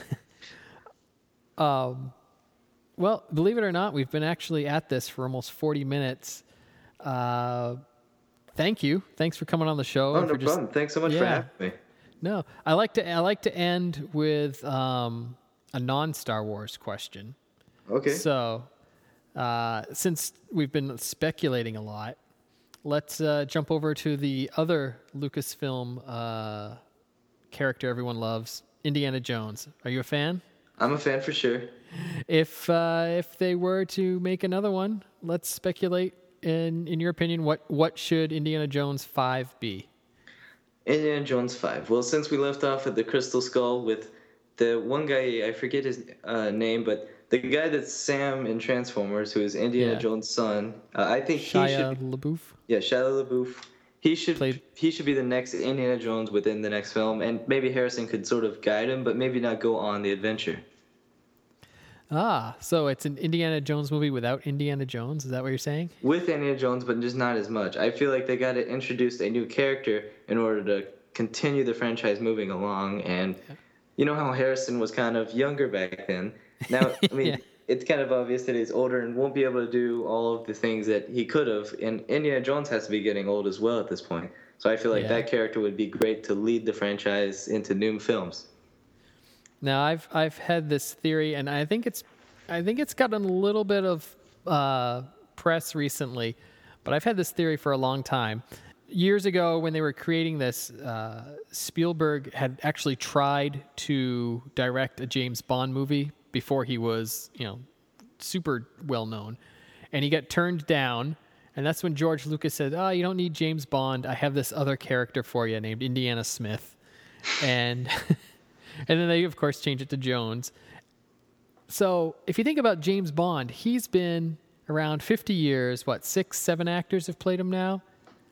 um, well, believe it or not, we've been actually at this for almost forty minutes. Uh, thank you. Thanks for coming on the show. Oh, and no for just, problem. Thanks so much for yeah. having me. No, I like to I like to end with um, a non-Star Wars question. Okay. So, uh, since we've been speculating a lot, let's uh, jump over to the other Lucasfilm uh, character everyone loves, Indiana Jones. Are you a fan? I'm a fan for sure. If uh, if they were to make another one, let's speculate. In in your opinion, what what should Indiana Jones five be? Indiana Jones five. Well, since we left off at the Crystal Skull with the one guy, I forget his uh, name, but the guy that's Sam in Transformers, who is Indiana Yeah. Jones' son, uh, I think he Shia should. LaBeouf. Yeah, Shia LaBeouf. He should Played- he should be the next Indiana Jones within the next film, and maybe Harrison could sort of guide him, but maybe not go on the adventure. Ah, so it's an Indiana Jones movie without Indiana Jones? Is that what you're saying? With Indiana Jones, but just not as much. I feel like they got to introduce a new character in order to continue the franchise moving along. And you know how Harrison was kind of younger back then. Now, I mean, Yeah. it's kind of obvious that he's older and won't be able to do all of the things that he could have. And Indiana Jones has to be getting old as well at this point. So I feel like Yeah. that character would be great to lead the franchise into new films. Now I've I've had this theory, and I think it's I think it's gotten a little bit of uh, press recently, but I've had this theory for a long time. Years ago, when they were creating this, uh, Spielberg had actually tried to direct a James Bond movie before he was, you know, super well known, and he got turned down. And that's when George Lucas said, "Oh, you don't need James Bond. I have this other character for you named Indiana Smith," and and then they of course changed it to Jones. So if you think about James Bond, he's been around fifty years. What, six, seven actors have played him now?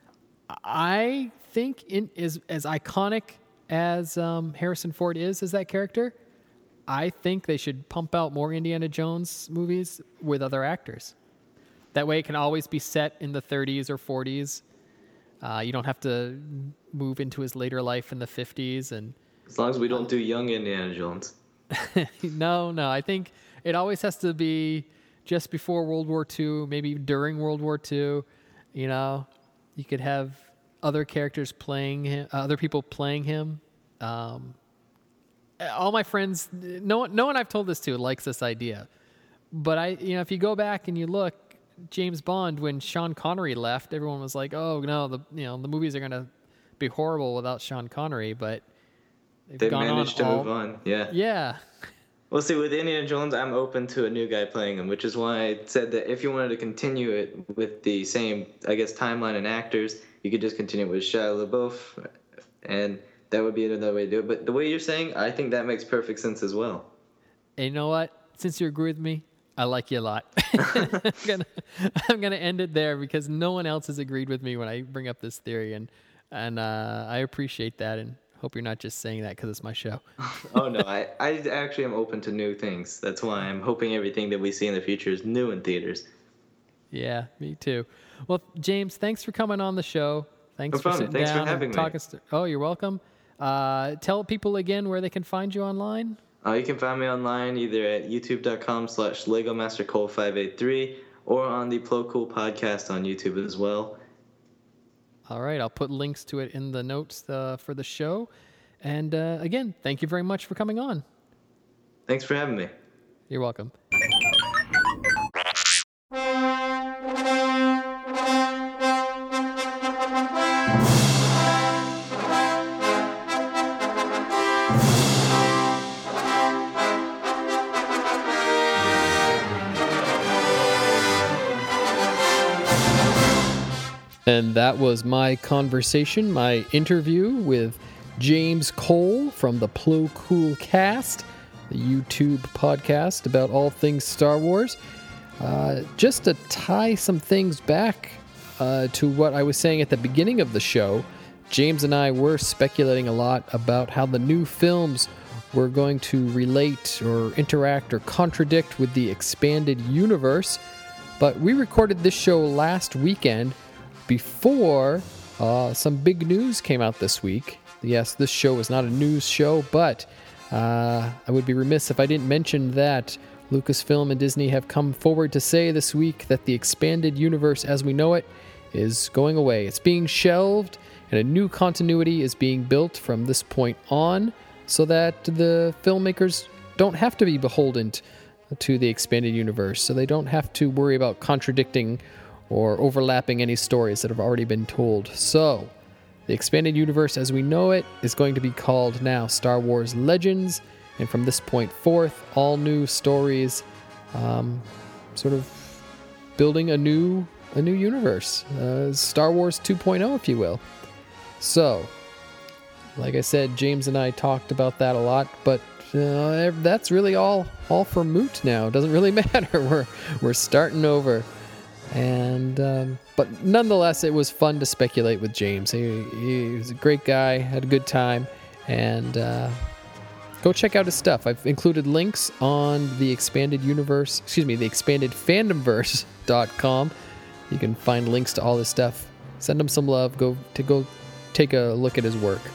I think in is as iconic as um, Harrison Ford is as that character, I think they should pump out more Indiana Jones movies with other actors. That way it can always be set in the thirties or forties. Uh, you don't have to move into his later life in the fifties. And As long as we don't do young Indiana Jones. no, no, I think it always has to be just before World War Two, maybe during World War Two. You know, you could have other characters playing him, uh, other people playing him. Um, all my friends, no one, no one I've told this to likes this idea. But I, you know, if you go back and you look, James Bond, when Sean Connery left, everyone was like, "Oh no, the you know the movies are gonna be horrible without Sean Connery." But they've They gone managed on to all, move on. Yeah. Yeah. Well, see, with Indiana Jones, I'm open to a new guy playing him, which is why I said that if you wanted to continue it with the same, I guess, timeline and actors, you could just continue it with Shia LaBeouf, and that would be another way to do it. But the way you're saying, I think that makes perfect sense as well. And you know what? Since you agree with me, I like you a lot. I'm gonna, I'm gonna end it there because no one else has agreed with me when I bring up this theory, and and uh, I appreciate that, and hope you're not just saying that because it's my show. Oh no, I, I actually am open to new things. That's why I'm hoping everything that we see in the future is new in theaters. Yeah, me too. Well, James, thanks for coming on the show. Thanks No for problem. sitting Thanks for down having and me. talking. St- oh, you're welcome. Uh, tell people again where they can find you online. Uh, you can find me online either at youtube.com slash legomastercole583 or on the Plo Kool podcast on YouTube as well. All right, I'll put links to it in the notes uh, for the show. And uh, again, thank you very much for coming on. Thanks for having me. You're welcome. And that was my conversation, my interview with James Cole from the Plo Kool Cast, the YouTube podcast about all things Star Wars. Uh, just to tie some things back uh, to what I was saying at the beginning of the show, James and I were speculating a lot about how the new films were going to relate or interact or contradict with the expanded universe. But we recorded this show last weekend before uh, some big news came out this week. Yes, this show is not a news show, but uh, I would be remiss if I didn't mention that Lucasfilm and Disney have come forward to say this week that the expanded universe as we know it is going away. It's being shelved, and a new continuity is being built from this point on so that the filmmakers don't have to be beholden to the expanded universe, so they don't have to worry about contradicting or overlapping any stories that have already been told. So, the expanded universe as we know it is going to be called now Star Wars Legends, and from this point forth, all new stories, um, sort of building a new a new universe, uh, Star Wars two point oh, if you will. So, like I said, James and I talked about that a lot, but uh, that's really all all for moot now. It doesn't really matter. We're we're starting over. And um, but nonetheless, it was fun to speculate with James. He, he was a great guy, had a good time, and uh, go check out his stuff. I've included links on the expanded universe, excuse me, the expanded fandomverse dot com. You can find links to all his stuff. Send him some love. Go to go take a look at his work.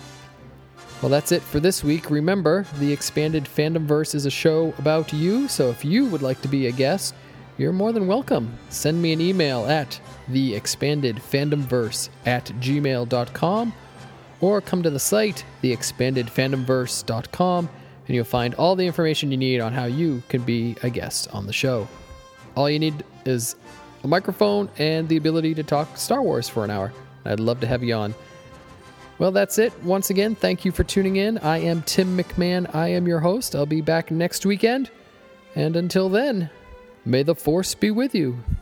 Well, that's it for this week. Remember, the Expanded Fandomverse is a show about you, so if you would like to be a guest, you're more than welcome. Send me an email at the expanded fandomverse at gmail dot com or come to the site, the expanded fandomverse dot com, and you'll find all the information you need on how you can be a guest on the show. All you need is a microphone and the ability to talk Star Wars for an hour. I'd love to have you on. Well, that's it. Once again, thank you for tuning in. I am Tim McMahon. I am your host. I'll be back next weekend. And until then, may the Force be with you.